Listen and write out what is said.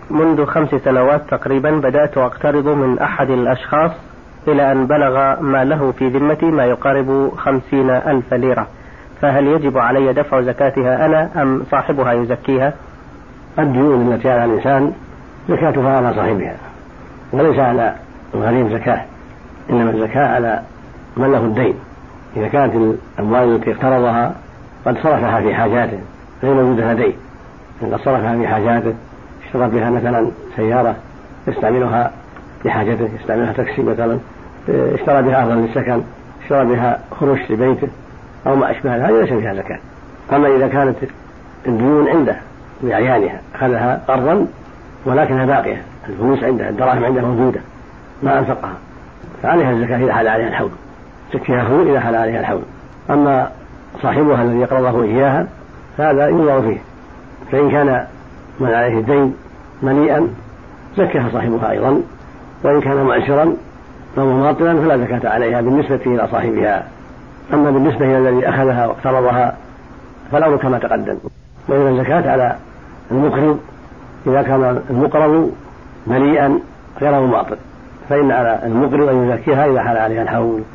منذ 5 سنوات تقريبا بدأت أقترض من أحد الأشخاص إلى أن بلغ ما له في ذمتي ما يقارب 50,000 ليرة، فهل يجب علي دفع زكاتها أنا أم صاحبها يزكيها؟ الديون التي على الإنسان زكاتها على صاحبها وليس على الغريم زكاة، إنما الزكاة على من له الدين. إذا كانت الأموال التي اقترضها قد صرفها في حاجاته غير موجودة لديه، قد صرفها في حاجاته، اشترى بها مثلا سيارة يستعملها لحاجته، يستعملها تاكسي مثلا، اشترى بها أرضا للسكن، اشترى بها خروج لبيته أو ما أشبه هذا ليس فيها زكاة. أما إذا كانت الديون عنده بعيانها أخذها قرضا ولكنها باقية، الفلوس عنده، الدراهم عنده موجودة ما أنفقها، فعليها الزكاة إذا حال عليها الحول، زكيها هو إذا حال عليها الحول. أما صاحبها الذي يقرضه إياها فهذا ينظر فيه، فإن كان من عليه الدين مليئا زكاها صاحبها أيضا، وإن كان معسرا أو مماطلا فلا زكاة عليها بالنسبة إلى صاحبها. أما بالنسبة إلى الذي أخذها واقترضها فالأمر كما تقدم. وإذا الزكاة على المقرض إذا كان المقرض مليئا غير مماطل، فإن على المقرض أن يزكيها إذا حال عليها الحول.